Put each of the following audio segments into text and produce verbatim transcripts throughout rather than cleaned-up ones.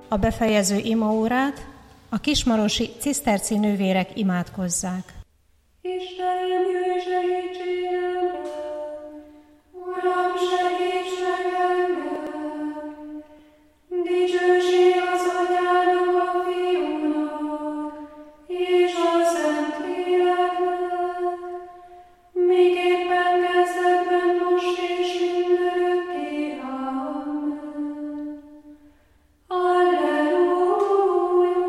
a befejező imaórát, a kismarosi ciszterci nővérek imádkozzák. Istenem, jöjj segítségemre! Uram, segíts meg engem! Dicsőség az Atyának, a Fiúnak, és a Szentléleknek, miképpen kezdetben, most és mindörökké. Amen. Alleluja!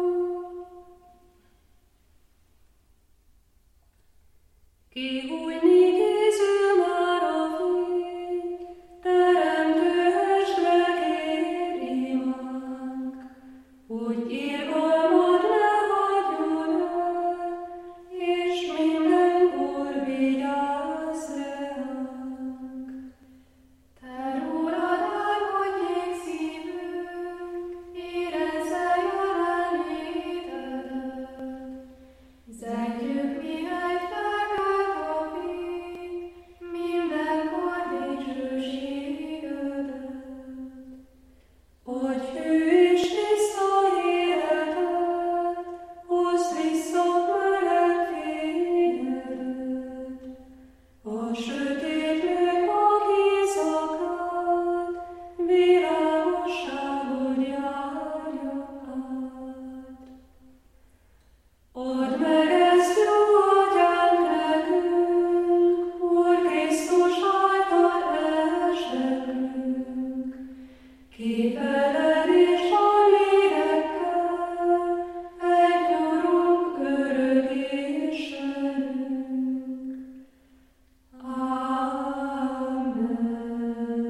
Kihújni készül már a fény, teremtő estre kér imánk, hogy irgalmad ne hagyjon el, és mindenkor vigyázz ránk. Te rólad álmodjék szívünk, érezze jelenlétedet, zengjük mihelyt felkelt a fény, mindenkor dicsőségedet. Adj hű és tiszta életet, hozd vissza meleg fényedet, a sötétlők mag éjszakát, világosságot járja át. Add meg ezt, jó Atyánk, nekünk, Úr Krisztus által estekünk, képeled és a lélekkel, egy Urunk örök Istenünk. Amen.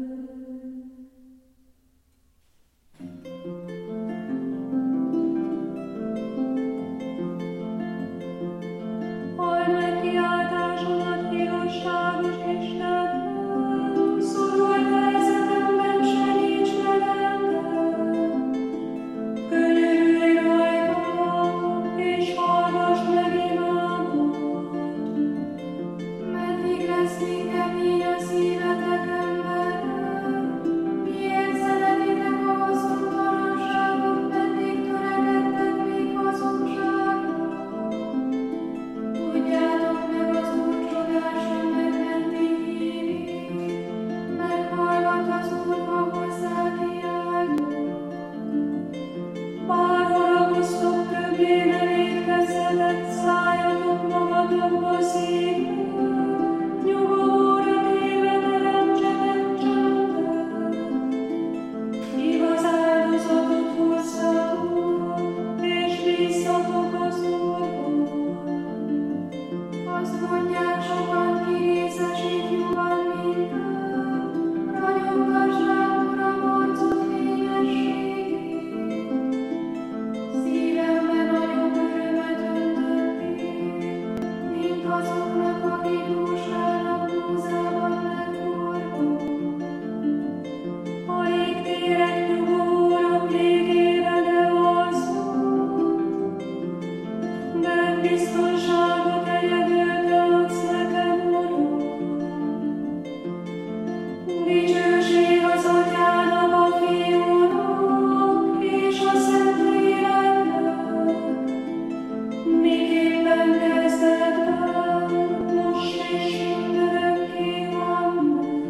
Halld meg kiáltásomat, igazságos Istenem, szorult helyzetemben segíts meg engem. Könyörülj rajtam, és hallgass meg imámat. Meddig lesz még kemény a szívetek, emberek? Miért szeretitek a haszontalanságot, meddig törekedtek még hazugságra? Tudjátok meg, az Úr csodásan megmenti hírét, meghallgat az Úr, ha hozzá kiáltok. Bár haragoztok, többé ne vétkezzetek, szálljatok magatokba szívből, nyugovóra téve teremtsetek csöndet. Igaz áldozatot hozzatok, és bízzatok az Úrban. Azt mondják sokan, kirézesít nyugat minket, ragyogtass rám, Uram, arcod fényességét. Szívemben nagyobb örömet öntöttél, mint azoknak, akik dúsálnak búzában megforgó. A légtérek nyugovóra végére ne alszom, mert biztonságot egyedül te adsz nekem, Uram. Dicsőség az Atyának, a Fiúnak, és a Szentléleknek, miképpen kezdetben, most és mindörökké. Amen.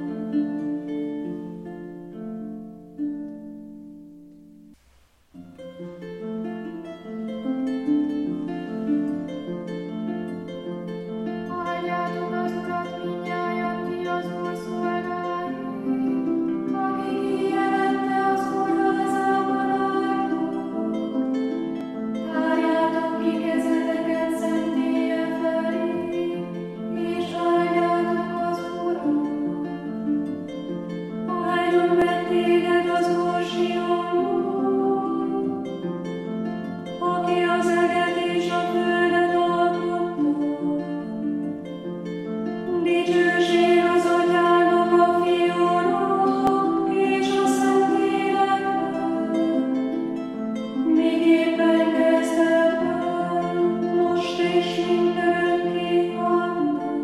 Áldjátok az Urat mindnyájan, ti az Úr szolgái, aki kijelente az Úr házában álltok. Tárjátok ki kezeteket szentélye felé, és áldjátok az Urat. Áldjon meg téged az Úr Sionból, aki az eget és a földet alkotta. Dicsőség az Atyának, a Fiúnak, és a Szentléleknek, miképpen kezdetben, most és mindörökké. Amen.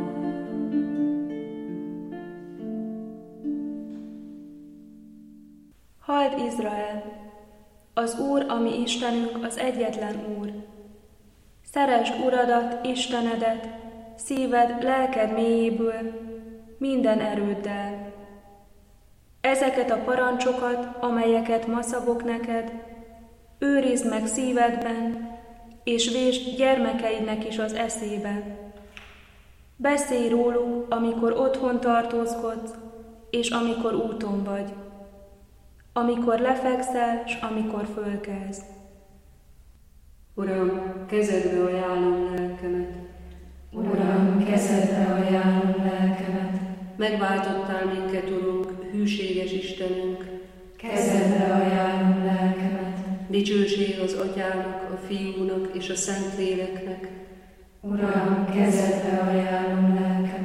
Halld Izrael! Az Úr, a mi Istenünk, az egyetlen Úr. Szeresd Uradat, Istenedet, szíved, lelked mélyéből, minden erőddel. Ezeket a parancsokat, amelyeket ma szabok neked, őrizd meg szívedben, és vésd gyermekeidnek is az eszébe. Beszélj róluk, amikor otthon tartózkodsz, és amikor úton vagy, amikor lefekszel, s amikor fölkelsz. Uram, kezedbe ajánlom lelkemet. Uram, kezedbe ajánlom lelkemet. Megváltottál minket, Urunk, hűséges Istenünk. Kezedbe ajánlom lelkemet. Dicsőség az Atyának, a Fiúnak és a Szentléleknek. Uram, kezedbe ajánlom lelkemet.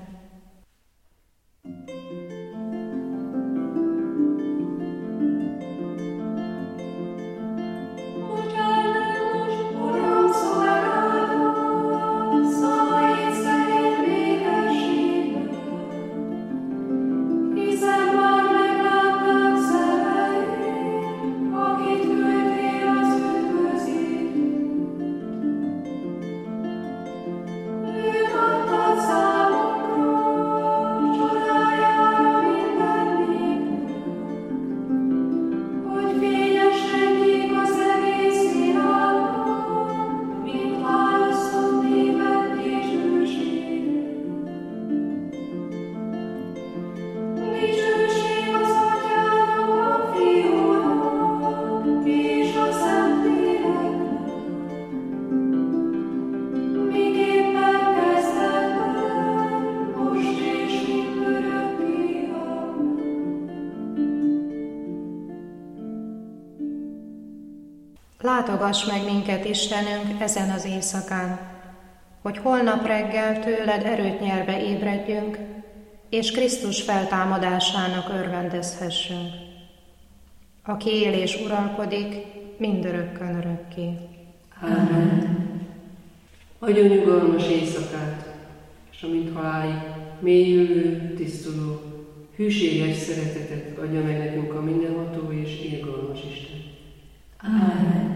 Látogass meg minket, Istenünk, ezen az éjszakán, hogy holnap reggel tőled erőt nyerve ébredjünk, és Krisztus feltámadásának örvendezhessünk, aki él és uralkodik mindörökkön örökké. Amen. Adjon nyugalmas éjszakát, és amint halálig mélyülő, tisztuló, hűséges szeretetet adja meg nekünk a mindenható és irgalmas Isten. Amen.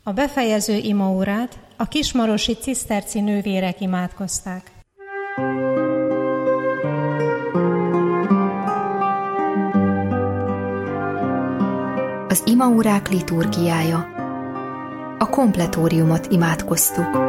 A befejező imaórát a kismarosi ciszterci nővérek imádkozták. Az imaórák liturgiája. A kompletóriumot imádkoztuk.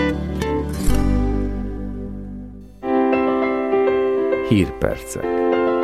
Hírpercek.